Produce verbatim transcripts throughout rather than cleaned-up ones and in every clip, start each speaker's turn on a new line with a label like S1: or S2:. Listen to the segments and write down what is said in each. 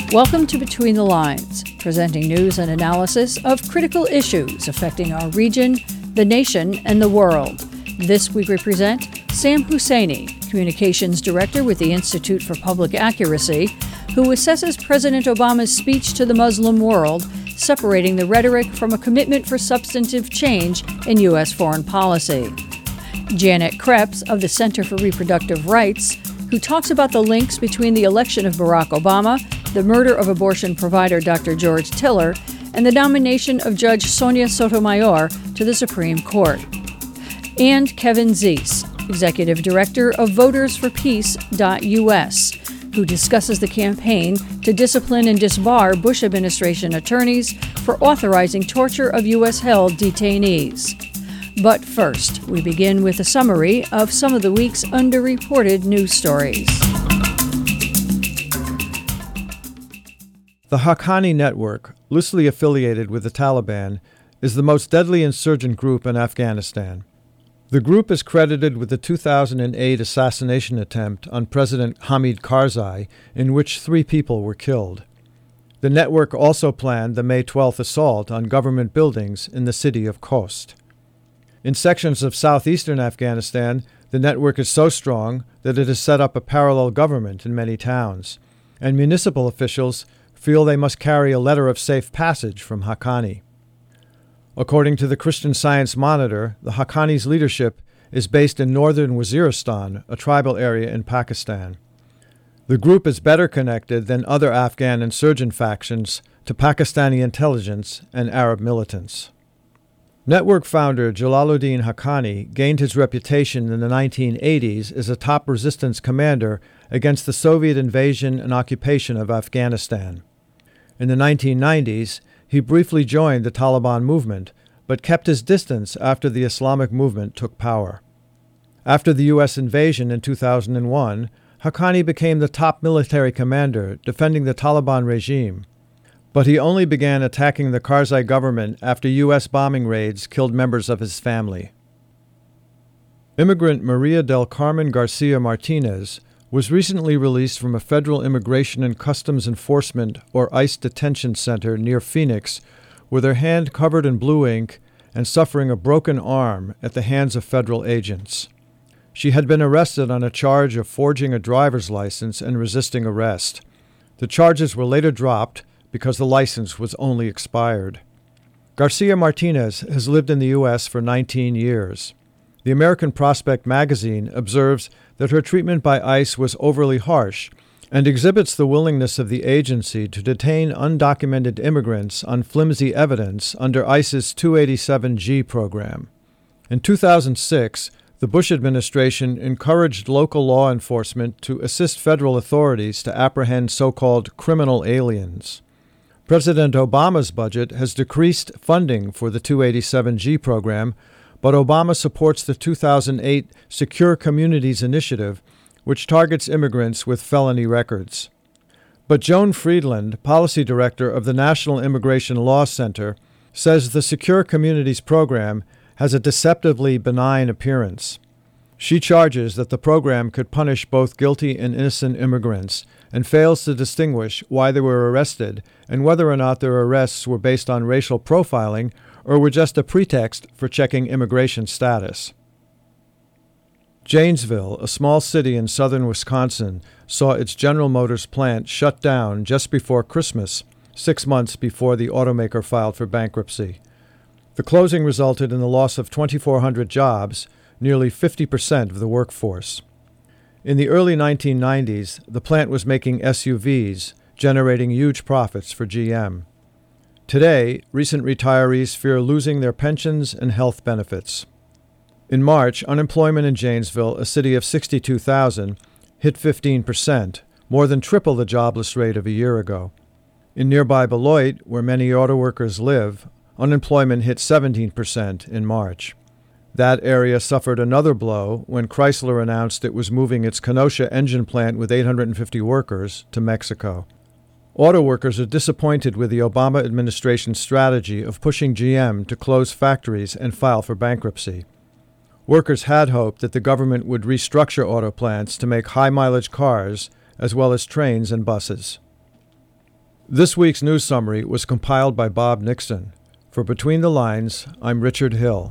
S1: Welcome to Between the Lines, presenting news and analysis of critical issues affecting our region, the nation, and the world. This week we present Sam Husseini, Communications Director with the Institute for Public Accuracy, who assesses President Obama's speech to the Muslim world, separating the rhetoric from a commitment for substantive change in U S foreign policy. Janet Krebs of the Center for Reproductive Rights, who talks about the links between the election of Barack Obama, the murder of abortion provider Doctor George Tiller, and the nomination of Judge Sonia Sotomayor to the Supreme Court. And Kevin Zeese, Executive Director of Voters for Peace dot U S, who discusses the campaign to discipline and disbar Bush administration attorneys for authorizing torture of U S-held detainees. But first, we begin with a summary of some of the week's underreported news stories.
S2: The Haqqani Network, loosely affiliated with the Taliban, is the most deadly insurgent group in Afghanistan. The group is credited with the two thousand eight assassination attempt on President Hamid Karzai, in which three people were killed. The network also planned the May twelfth assault on government buildings in the city of Khost. In sections of southeastern Afghanistan, the network is so strong that it has set up a parallel government in many towns, and municipal officials feel they must carry a letter of safe passage from Haqqani. According to the Christian Science Monitor, the Haqqani's leadership is based in northern Waziristan, a tribal area in Pakistan. The group is better connected than other Afghan insurgent factions to Pakistani intelligence and Arab militants. Network founder Jalaluddin Haqqani gained his reputation in the nineteen eighties as a top resistance commander against the Soviet invasion and occupation of Afghanistan. In the nineteen nineties, he briefly joined the Taliban movement, but kept his distance after the Islamic movement took power. After the U S invasion in two thousand one, Haqqani became the top military commander defending the Taliban regime, but he only began attacking the Karzai government after U S bombing raids killed members of his family. Immigrant Maria del Carmen Garcia Martinez was recently released from a federal Immigration and Customs Enforcement or ICE detention center near Phoenix with her hand covered in blue ink and suffering a broken arm at the hands of federal agents. She had been arrested on a charge of forging a driver's license and resisting arrest. The charges were later dropped because the license was only expired. Garcia Martinez has lived in the U S for nineteen years. The American Prospect magazine observes that her treatment by ICE was overly harsh and exhibits the willingness of the agency to detain undocumented immigrants on flimsy evidence under ICE's two eighty-seven G program. In two thousand six, the Bush administration encouraged local law enforcement to assist federal authorities to apprehend so-called criminal aliens. President Obama's budget has decreased funding for the two eighty-seven G program, but Obama supports the two thousand eight Secure Communities Initiative, which targets immigrants with felony records. But Joan Friedland, policy director of the National Immigration Law Center, says the Secure Communities program has a deceptively benign appearance. She charges that the program could punish both guilty and innocent immigrants and fails to distinguish why they were arrested and whether or not their arrests were based on racial profiling or were just a pretext for checking immigration status. Janesville, a small city in southern Wisconsin, saw its General Motors plant shut down just before Christmas, six months before the automaker filed for bankruptcy. The closing resulted in the loss of twenty-four hundred jobs, nearly fifty percent of the workforce. In the early nineteen nineties, the plant was making S U Vs, generating huge profits for G M. Today, recent retirees fear losing their pensions and health benefits. In March, unemployment in Janesville, a city of sixty-two thousand, hit fifteen percent, more than triple the jobless rate of a year ago. In nearby Beloit, where many auto workers live, unemployment hit seventeen percent in March. That area suffered another blow when Chrysler announced it was moving its Kenosha engine plant with eight hundred fifty workers to Mexico. Auto workers are disappointed with the Obama administration's strategy of pushing G M to close factories and file for bankruptcy. Workers had hoped that the government would restructure auto plants to make high-mileage cars as well as trains and buses. This week's news summary was compiled by Bob Nixon. For Between the Lines, I'm Richard Hill.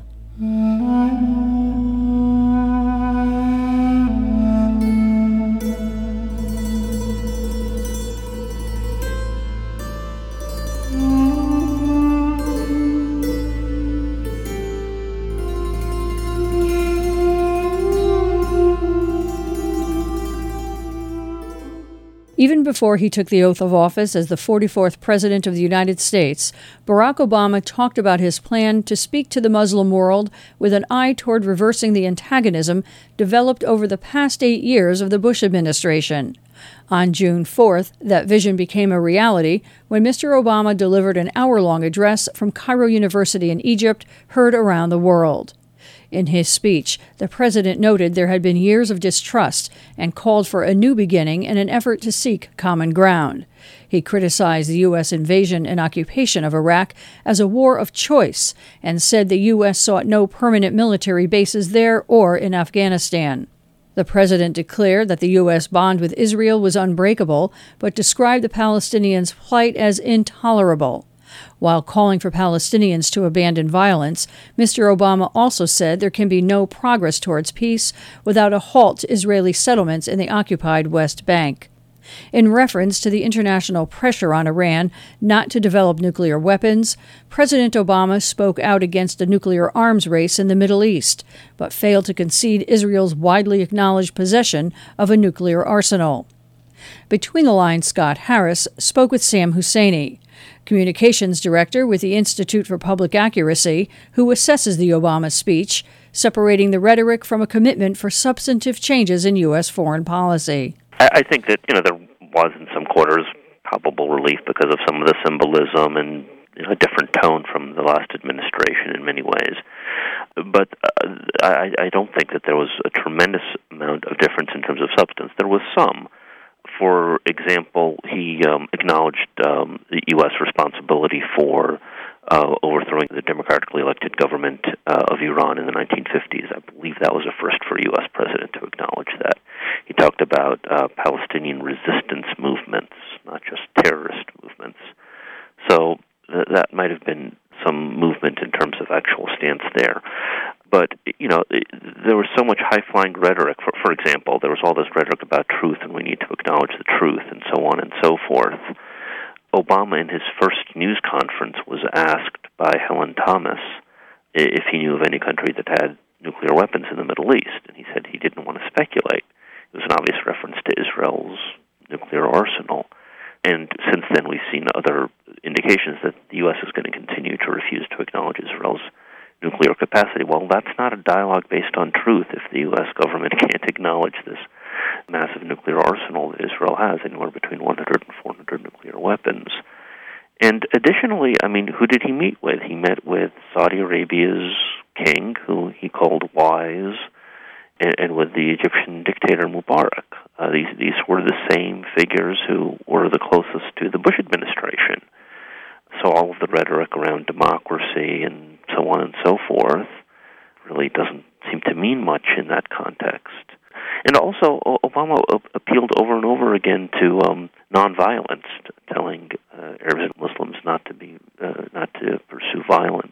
S1: Even before he took the oath of office as the forty-fourth President of the United States, Barack Obama talked about his plan to speak to the Muslim world with an eye toward reversing the antagonism developed over the past eight years of the Bush administration. On June fourth, that vision became a reality when Mister Obama delivered an hour-long address from Cairo University in Egypt, heard around the world. In his speech, the president noted there had been years of distrust and called for a new beginning in an effort to seek common ground. He criticized the U S invasion and occupation of Iraq as a war of choice and said the U S sought no permanent military bases there or in Afghanistan. The president declared that the U S bond with Israel was unbreakable, but described the Palestinians' plight as intolerable. While calling for Palestinians to abandon violence, Mister Obama also said there can be no progress towards peace without a halt to Israeli settlements in the occupied West Bank. In reference to the international pressure on Iran not to develop nuclear weapons, President Obama spoke out against a nuclear arms race in the Middle East, but failed to concede Israel's widely acknowledged possession of a nuclear arsenal. Between the Lines, Scott Harris spoke with Sam Husseini, communications director with the Institute for Public Accuracy, who assesses the Obama speech, separating the rhetoric from a commitment for substantive changes in U S foreign policy.
S3: I think that, you know, there was in some quarters palpable relief because of some of the symbolism and, you know, a different tone from the last administration in many ways. But uh, I, I don't think that there was a tremendous amount of difference in terms of substance. There was some. For example, he um, acknowledged um, the U S responsibility for uh, overthrowing the democratically elected government uh, of Iran in the nineteen fifties. I believe that was a first for a U S president to acknowledge that. He talked about uh, Palestinian resistance movements, not just terrorist movements. So th- that might have been some movement in terms of actual stance there. But, you know, there was so much high-flying rhetoric. For, for example, there was all this rhetoric about truth, and we need to acknowledge the truth, and so on and so forth. Obama, in his first news conference, was asked by Helen Thomas if he knew of any country that had nuclear weapons in the Middle East, and he said he didn't want to speculate. It was an obvious reference to Israel's nuclear arsenal. And since then, we've seen other indications that the U S is going to continue to refuse to acknowledge Israel's nuclear capacity. Well, that's not a dialogue based on truth if the U S government can't acknowledge this massive nuclear arsenal that Israel has, anywhere between one hundred and four hundred nuclear weapons. And additionally, I mean, who did he meet with? He met with Saudi Arabia's king, who he called wise, and, and with the Egyptian dictator Mubarak. Uh, these, these were the same figures who were the closest to the Bush administration. So all of the rhetoric around democracy and so on and so forth really doesn't seem to mean much in that context. And also, Obama appealed over and over again to um, nonviolence, telling uh, Arabs and Muslims not to be, uh, not to pursue violence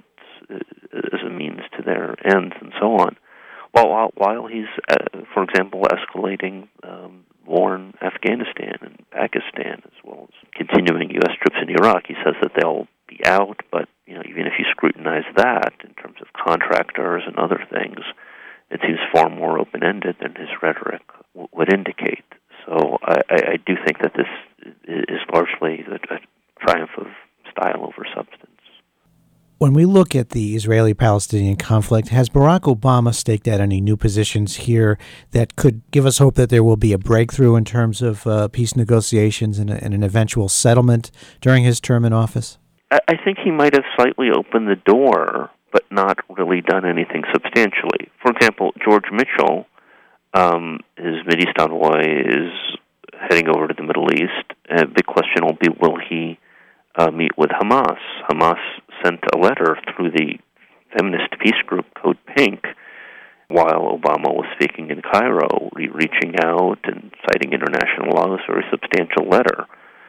S3: as a means to their ends, and so on. While while, while he's, uh, for example, escalating um, war in Afghanistan and Pakistan, as well as continuing U S troops in Iraq, he says that they'll be out. But you know, even if you scrutinize that in terms of contractors and other things, it seems far more open-ended than his rhetoric w- would indicate. So I, I, I do think that this is largely a, a triumph of style over substance.
S4: When we look at the Israeli-Palestinian conflict, has Barack Obama staked out any new positions here that could give us hope that there will be a breakthrough in terms of uh, peace negotiations and, a, and an eventual settlement during his term in office?
S3: I, I think he might have slightly opened the door, but not really done anything substantially. For example, George Mitchell, um, his Mideast envoy, is heading over to the Middle East. A big question will be, will he uh, meet with Hamas? Hamas sent a letter through the feminist peace group Code Pink while Obama was speaking in Cairo, re- reaching out and citing international law, a very substantial letter.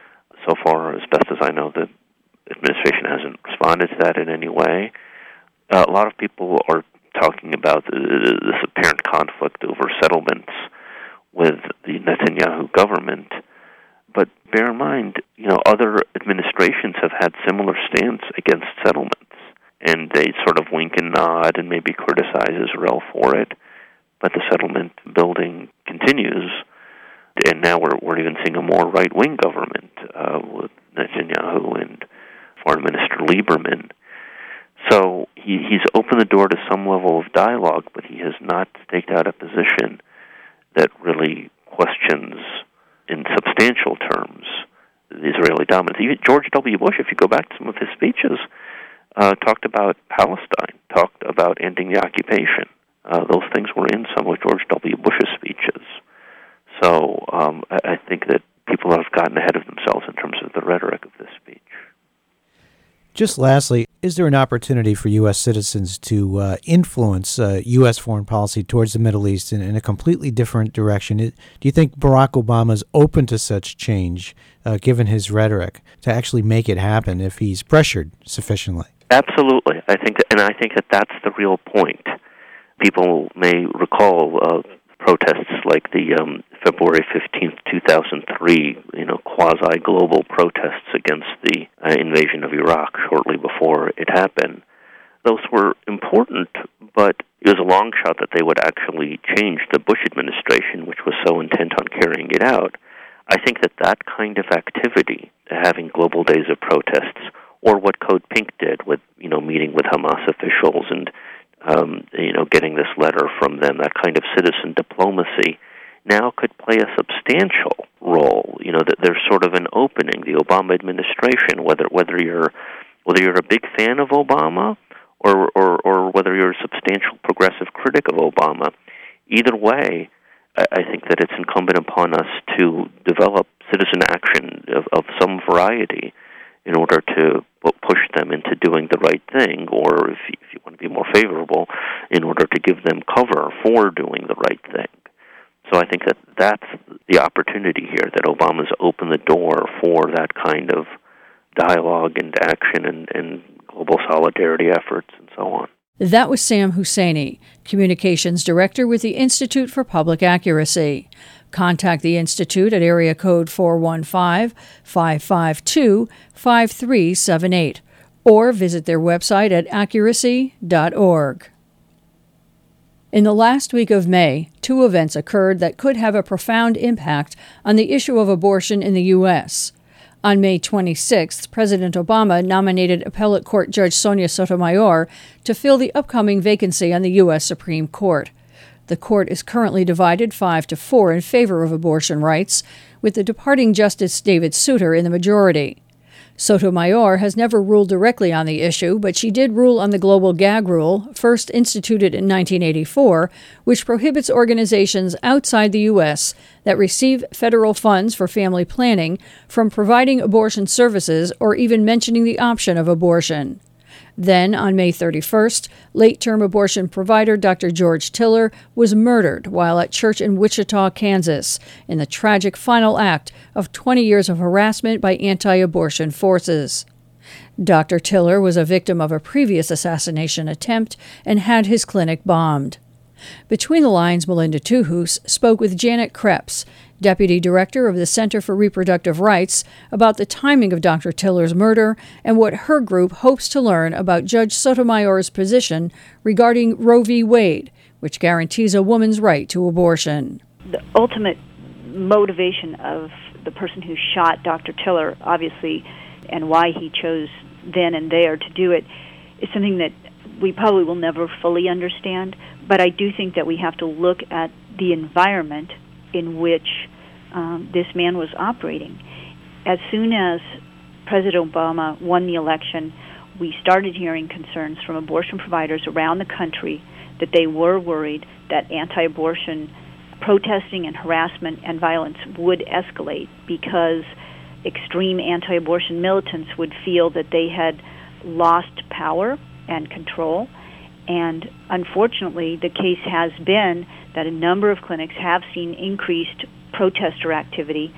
S3: so far, as best as I know, the administration hasn't responded to that in any way. Uh, a lot of people are talking about this apparent conflict over settlements with the Netanyahu government. But bear in mind, you know, other administrations have had similar stance against settlements, and they sort of wink and nod and maybe criticize Israel for it. But the settlement building continues, and now we're we're even seeing a more right-wing government uh, with Netanyahu and Foreign Minister Lieberman. So he, he's opened the door to some level of dialogue, but he has not staked out a position that really questions, in substantial terms, the Israeli dominance. Even George W. Bush, if you go back to some of his speeches, uh, talked about Palestine, talked about ending the occupation. Uh, those things were in some of George W. Bush's speeches. So um, I, I think that people have gotten ahead of themselves in terms of the rhetoric of this speech.
S4: Just lastly, is there an opportunity for U S citizens to uh, influence uh, U S foreign policy towards the Middle East in, in a completely different direction? It, do you think Barack Obama is open to such change, uh, given his rhetoric, to actually make it happen if he's pressured sufficiently?
S3: Absolutely. I think, and I think that that's the real point. People may recall uh, protests like the um, February fifteenth, two thousand three, you know, quasi-global protests against the uh, invasion of Iraq shortly before it happened. Those were important, but it was a long shot that they would actually change the Bush administration, which was so intent on carrying it out. I think that that kind of activity, having global days of protests, or what Code Pink did with, you know, meeting with Hamas officials and Um, you know, getting this letter from them, that kind of citizen diplomacy, now could play a substantial role. You know, that there's sort of an opening. The Obama administration, whether whether you're whether you're a big fan of Obama or or, or whether you're a substantial progressive critic of Obama, either way, I, I think that it's incumbent upon us to develop citizen action of, of some variety in order to push them into doing the right thing, or if you, if you want to be more favorable, in order to give them cover for doing the right thing. So I think that that's the opportunity here, that Obama's opened the door for that kind of dialogue and action and, and global solidarity efforts and so on.
S1: That was Sam Husseini, Communications Director with the Institute for Public Accuracy. Contact the Institute at area code four one five, five five two, five three seven eight or visit their website at accuracy dot org. In the last week of May, two events occurred that could have a profound impact on the issue of abortion in the U S. On May twenty-sixth, President Obama nominated Appellate Court Judge Sonia Sotomayor to fill the upcoming vacancy on the U S Supreme Court. The court is currently divided five to four in favor of abortion rights, with the departing Justice David Souter in the majority. Sotomayor has never ruled directly on the issue, but she did rule on the global gag rule, first instituted in nineteen eighty-four, which prohibits organizations outside the U S that receive federal funds for family planning from providing abortion services or even mentioning the option of abortion. Then, on May thirty-first, late-term abortion provider Doctor George Tiller was murdered while at church in Wichita, Kansas, in the tragic final act of twenty years of harassment by anti-abortion forces. Doctor Tiller was a victim of a previous assassination attempt and had his clinic bombed. Between the Lines, Melinda Tuhus spoke with Janet Krebs, Deputy Director of the Center for Reproductive Rights, about the timing of Doctor Tiller's murder and what her group hopes to learn about Judge Sotomayor's position regarding Roe v. Wade, which guarantees a woman's right to abortion.
S5: The ultimate motivation of the person who shot Doctor Tiller, obviously, and why he chose then and there to do it, is something that we probably will never fully understand. But I do think that we have to look at the environment in which um, this man was operating. As soon as President Obama won the election, we started hearing concerns from abortion providers around the country that they were worried that anti-abortion protesting and harassment and violence would escalate because extreme anti-abortion militants would feel that they had lost power and control. And unfortunately, the case has been that a number of clinics have seen increased protester activity,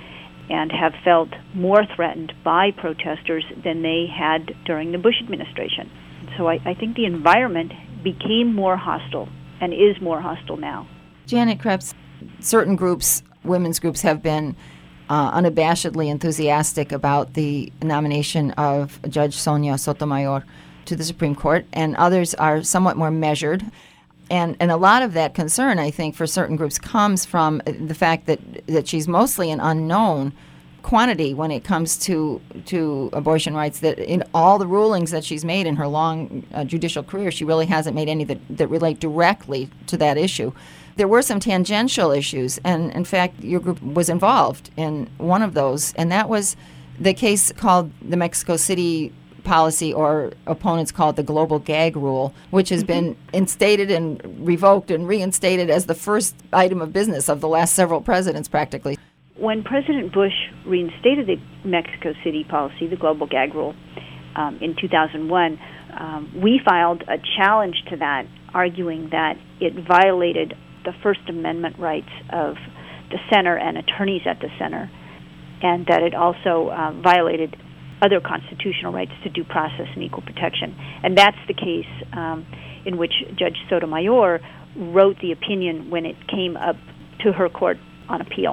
S5: and have felt more threatened by protesters than they had during the Bush administration. So I, I think the environment became more hostile and is more hostile now.
S6: Janet Kreps, certain groups, women's groups, have been uh, unabashedly enthusiastic about the nomination of Judge Sonia Sotomayor to the Supreme Court, and others are somewhat more measured. And and a lot of that concern, I think, for certain groups comes from the fact that, that she's mostly an unknown quantity when it comes to to abortion rights, that in all the rulings that she's made in her long uh, judicial career, she really hasn't made any that, that relate directly to that issue. There were some tangential issues, and in fact, your group was involved in one of those, and that was the case called the Mexico City policy, or opponents call it the global gag rule, which has been instated and revoked and reinstated as the first item of business of the last several presidents, practically.
S5: When President Bush reinstated the Mexico City policy, the global gag rule, um, in two thousand one, um, we filed a challenge to that, arguing that it violated the First Amendment rights of the center and attorneys at the center, and that it also uh, violated other constitutional rights to due process and equal protection. And that's the case um, in which Judge Sotomayor wrote the opinion when it came up to her court on appeal.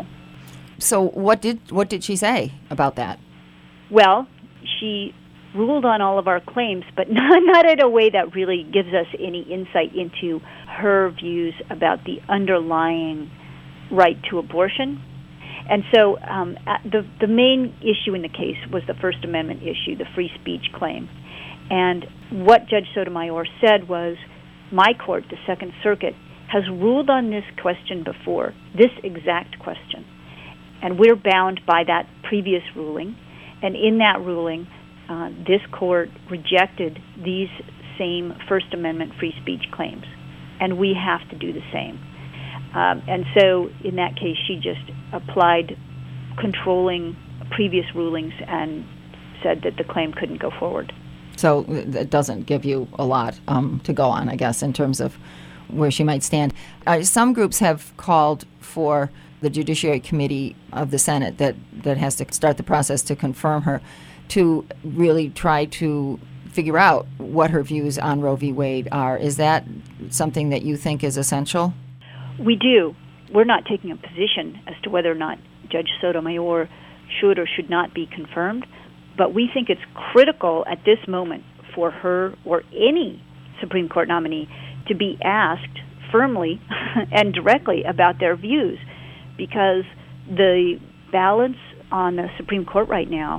S6: So what did what did she say about that?
S5: Well, she ruled on all of our claims, but not, not in a way that really gives us any insight into her views about the underlying right to abortion. And so um, the the main issue in the case was the First Amendment issue, the free speech claim. And what Judge Sotomayor said was, my court, the Second Circuit, has ruled on this question before, this exact question. And we're bound by that previous ruling. And in that ruling, uh, this court rejected these same First Amendment free speech claims. And we have to do the same. Um, and so in that case, she just applied controlling previous rulings and said that the claim couldn't go forward.
S6: So it doesn't give you a lot um, to go on, I guess, in terms of where she might stand. Uh, some groups have called for the Judiciary Committee of the Senate that, that has to start the process to confirm her to really try to figure out what her views on Roe v. Wade are. Is that something that you think is essential?
S5: We do. We're not taking a position as to whether or not Judge Sotomayor should or should not be confirmed, but we think it's critical at this moment for her or any Supreme Court nominee to be asked firmly and directly about their views, because the balance on the Supreme Court right now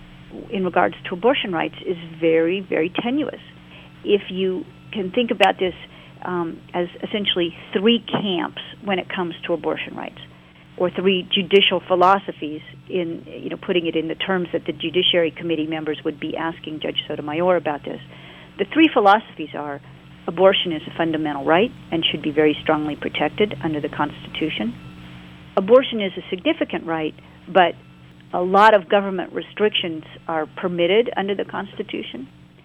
S5: in regards to abortion rights is very, very tenuous. If you can think about this Um, as essentially three camps when it comes to abortion rights, or three judicial philosophies, in you know putting it in the terms that the Judiciary Committee members would be asking Judge Sotomayor about this. The three philosophies are: abortion is a fundamental right and should be very strongly protected under the Constitution. Abortion is a significant right, but a lot of government restrictions are permitted under the Constitution,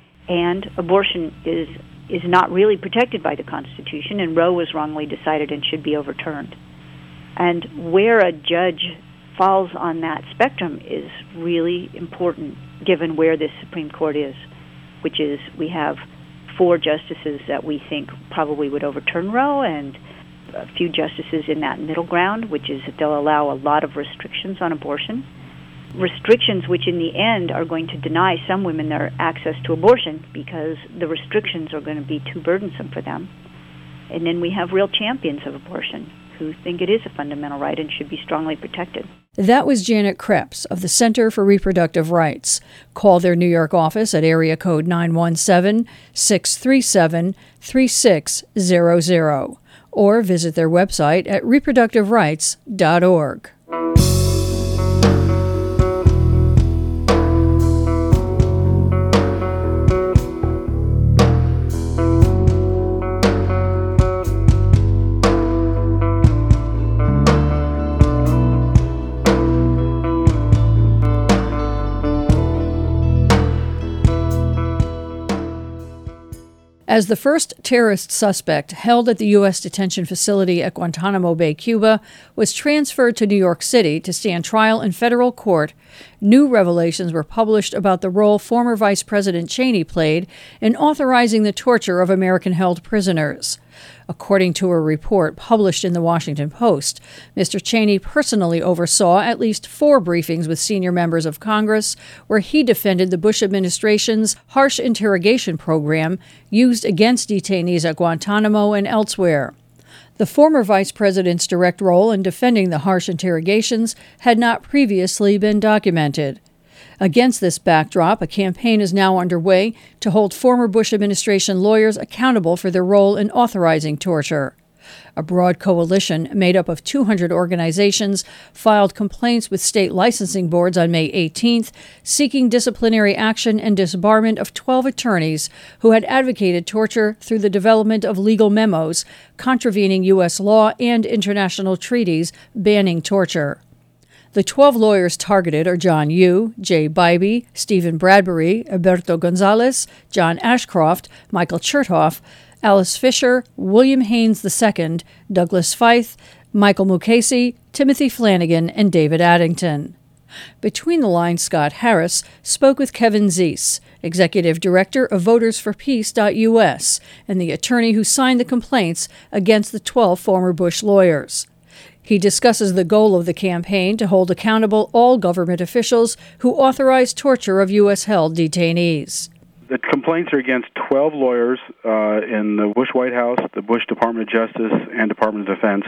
S5: and abortion is is not really protected by the Constitution, and Roe was wrongly decided and should be overturned. And where a judge falls on that spectrum is really important, given where this Supreme Court is, which is we have four justices that we think probably would overturn Roe, and a few justices in that middle ground, which is that they'll allow a lot of restrictions on abortion. Restrictions which in the end are going to deny some women their access to abortion because the restrictions are going to be too burdensome for them. And then we have real champions of abortion who think it is a fundamental right and should be strongly protected.
S1: That was Janet Kreps of the Center for Reproductive Rights. Call their New York office at area code nine one seven, six three seven, three six zero zero or visit their website at reproductive rights dot org. As the first terrorist suspect held at the U S detention facility at Guantanamo Bay, Cuba, was transferred to New York City to stand trial in federal court, new revelations were published about the role former Vice President Cheney played in authorizing the torture of American-held prisoners. According to a report published in the Washington Post, Mister Cheney personally oversaw at least four briefings with senior members of Congress where he defended the Bush administration's harsh interrogation program used against detainees at Guantanamo and elsewhere. The former vice president's direct role in defending the harsh interrogations had not previously been documented. Against this backdrop, a campaign is now underway to hold former Bush administration lawyers accountable for their role in authorizing torture. A broad coalition made up of two hundred organizations filed complaints with state licensing boards on May eighteenth, seeking disciplinary action and disbarment of twelve attorneys who had advocated torture through the development of legal memos contravening U S law and international treaties banning torture. The twelve lawyers targeted are John Yoo, Jay Bybee, Stephen Bradbury, Alberto Gonzalez, John Ashcroft, Michael Chertoff, Alice Fisher, William Haynes the Second, Douglas Feith, Michael Mukasey, Timothy Flanagan, and David Addington. Between the Lines, Scott Harris spoke with Kevin Zeese, executive director of Voters for Peace dot U S, and the attorney who signed the complaints against the twelve former Bush lawyers. He discusses the goal of the campaign to hold accountable all government officials who authorize torture of U S-held detainees.
S7: The complaints are against twelve lawyers uh, in the Bush White House, the Bush Department of Justice, and Department of Defense.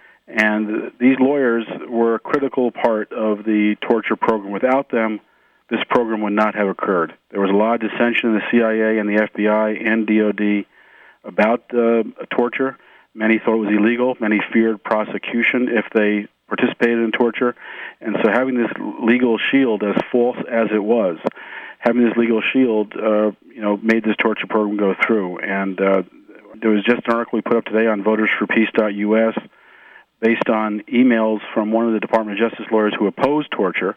S7: And these lawyers were a critical part of the torture program. Without them, this program would not have occurred. There was a lot of dissension in the C I A and the F B I and D O D about uh, torture. Many thought it was illegal. Many feared prosecution if they participated in torture. And so having this legal shield, as false as it was, having this legal shield, uh, you know, made this torture program go through. And uh, there was just an article we put up today on Voters for Peace dot U S based on emails from one of the Department of Justice lawyers who opposed torture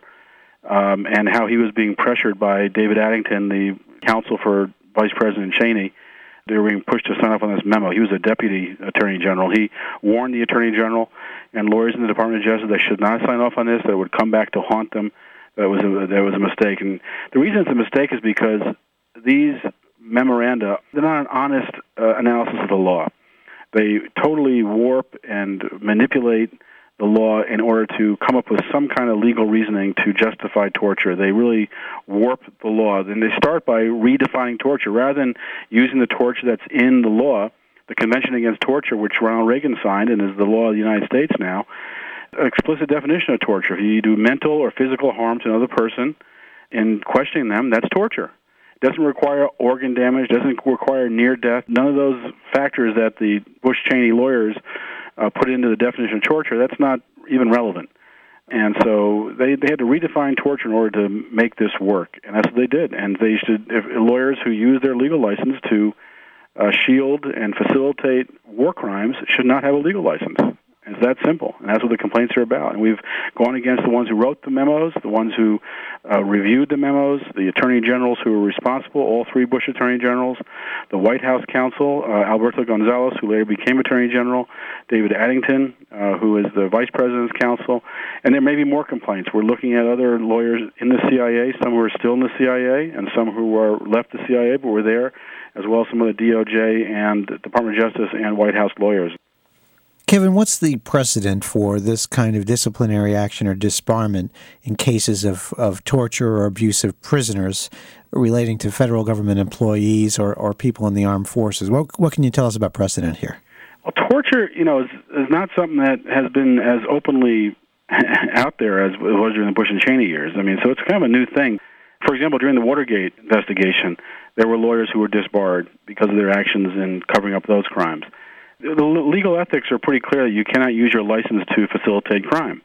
S7: um, and how he was being pressured by David Addington, the counsel for Vice President Cheney. They were being pushed to sign off on this memo. He was a deputy attorney general. He warned the attorney general and lawyers in the Department of Justice they should not sign off on this, that it would come back to haunt them. That was a, that was a mistake. And the reason it's a mistake is because these memoranda, they're not an honest uh, analysis of the law. They totally warp and manipulate the law in order to come up with some kind of legal reasoning to justify torture. They really warp the law. And they start by redefining torture. Rather than using the torture that's in the law, the Convention Against Torture, which Ronald Reagan signed and is the law of the United States now, an explicit definition of torture. If you do mental or physical harm to another person in questioning them, that's torture. It doesn't require organ damage, doesn't require near death. None of those factors that the Bush-Cheney lawyers uh, put into the definition of torture, that's not even relevant. And so they, they had to redefine torture in order to make this work, and that's what they did. And they should, if lawyers who use their legal license to uh, shield and facilitate war crimes should not have a legal license. It's that simple, and that's what the complaints are about. And we've gone against the ones who wrote the memos, the ones who uh, reviewed the memos, the attorney generals who were responsible, all three Bush attorney generals, the White House counsel, uh, Alberto Gonzalez, who later became attorney general, David Addington, uh, who is the vice president's counsel, and there may be more complaints. We're looking at other lawyers in the C I A, some who are still in the C I A, and some who are left the C I A but were there, as well as some of the D O J and Department of Justice and White House lawyers.
S4: Kevin, what's the precedent for this kind of disciplinary action or disbarment in cases of, of torture or abuse of prisoners relating to federal government employees or, or people in the armed forces? What, what can you tell us about precedent here?
S7: Well, torture, you know, is, is not something that has been as openly out there as it was during the Bush and Cheney years. I mean, so it's kind of a new thing. For example, during the Watergate investigation, there were lawyers who were disbarred because of their actions in covering up those crimes. The legal ethics are pretty clear that you cannot use your license to facilitate crime.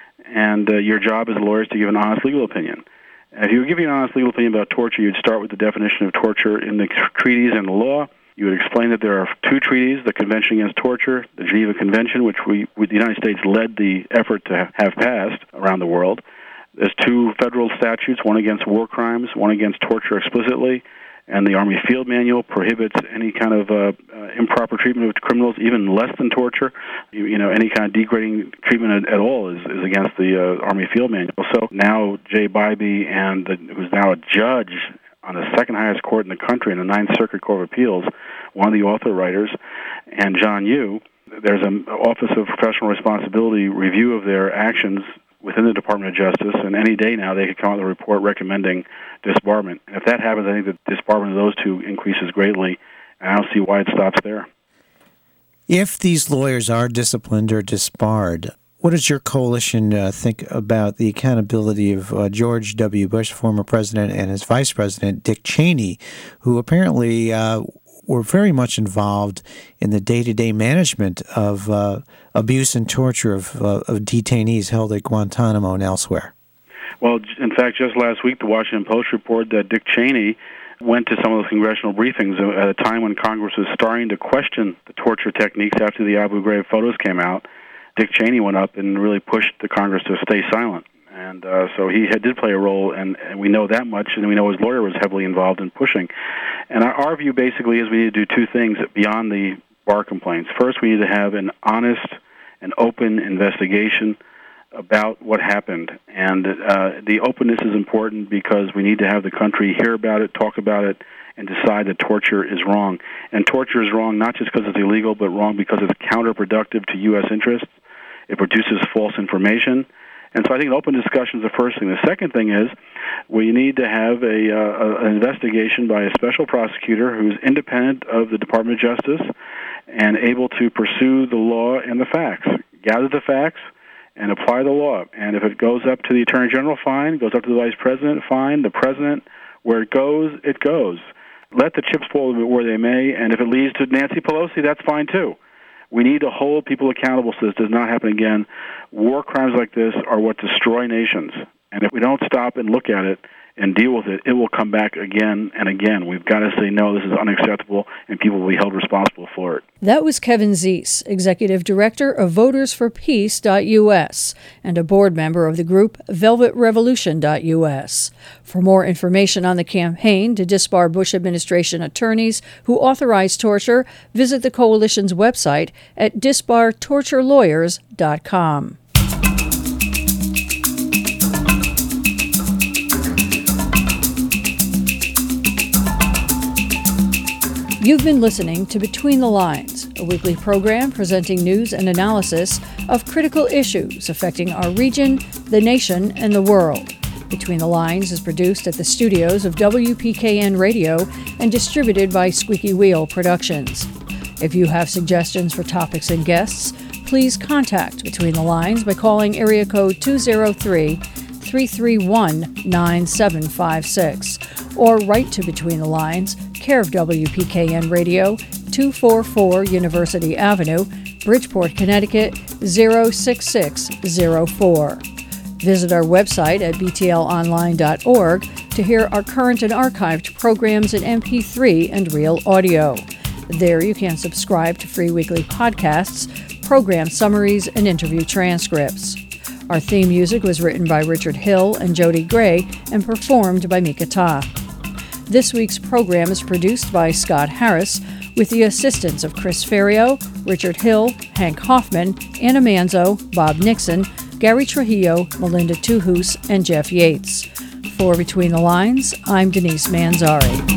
S7: And uh, your job as a lawyer is to give an honest legal opinion. And if you were giving an honest legal opinion about torture, you'd start with the definition of torture in the treaties and the law. You would explain that there are two treaties, the Convention Against Torture, the Geneva Convention, which we, we the United States led the effort to have passed around the world. There's two federal statutes, one against war crimes, one against torture explicitly. And the Army Field Manual prohibits any kind of uh, uh, improper treatment of criminals, even less than torture. You, you know, any kind of degrading treatment at, at all is, is against the uh, Army Field Manual. So now Jay Bybee, and the, who's now a judge on the second highest court in the country, in the Ninth Circuit Court of Appeals, one of the author writers, and John Yoo, there's an Office of Professional Responsibility review of their actions within the Department of Justice, and any day now they could come out with a report recommending disbarment. And if that happens, I think the disbarment of those two increases greatly, and I don't see why it stops there.
S4: If these lawyers are disciplined or disbarred, what does your coalition uh, think about the accountability of uh, George W. Bush, former president, and his vice president, Dick Cheney, who apparently uh, were very much involved in the day-to-day management of uh, abuse and torture of, uh, of detainees held at Guantanamo and elsewhere?
S7: Well, in fact, just last week, the Washington Post reported that Dick Cheney went to some of those congressional briefings at a time when Congress was starting to question the torture techniques after the Abu Ghraib photos came out. Dick Cheney went up and really pushed the Congress to stay silent. And uh, so he had, did play a role, and, and we know that much, and we know his lawyer was heavily involved in pushing. And our, our view basically is we need to do two things beyond the bar complaints. First, we need to have an honest and open investigation about what happened. And uh, the openness is important because we need to have the country hear about it, talk about it, and decide that torture is wrong. And torture is wrong not just because it's illegal, but wrong because it's counterproductive to U S interests. It produces false information. And so I think an open discussion is the first thing. The second thing is we need to have a, uh, an investigation by a special prosecutor who's independent of the Department of Justice and able to pursue the law and the facts, gather the facts, and apply the law. And if it goes up to the Attorney General, fine. Goes up to the Vice President, fine. The President, where it goes, it goes. Let the chips fall where they may, and if it leads to Nancy Pelosi, that's fine too. We need to hold people accountable so this does not happen again. War crimes like this are what destroy nations. And if we don't stop and look at it and deal with it, it will come back again and again. We've got to say, no, this is unacceptable, and people will be held responsible for it.
S1: That was Kevin Zeese, Executive Director of Voters for Peace dot U S and a board member of the group Velvet Revolution dot U S. For more information on the campaign to disbar Bush administration attorneys who authorize torture, visit the coalition's website at disbar torture lawyers dot com. You've been listening to Between the Lines, a weekly program presenting news and analysis of critical issues affecting our region, the nation, and the world. Between the Lines is produced at the studios of W P K N Radio and distributed by Squeaky Wheel Productions. If you have suggestions for topics and guests, please contact Between the Lines by calling area code two oh three, three three one, nine seven five six or write to Between the Lines, care of W P K N Radio, two forty-four University Avenue, Bridgeport, Connecticut, zero six six zero four. Visit our website at b t l online dot org to hear our current and archived programs in M P three and real audio. There you can subscribe to free weekly podcasts, program summaries, and interview transcripts. Our theme music was written by Richard Hill and Jody Gray and performed by Mika Ta. This week's program is produced by Scott Harris with the assistance of Chris Ferrio, Richard Hill, Hank Hoffman, Anna Manzo, Bob Nixon, Gary Trujillo, Melinda Tuhus, and Jeff Yates. For Between the Lines, I'm Denise Manzari.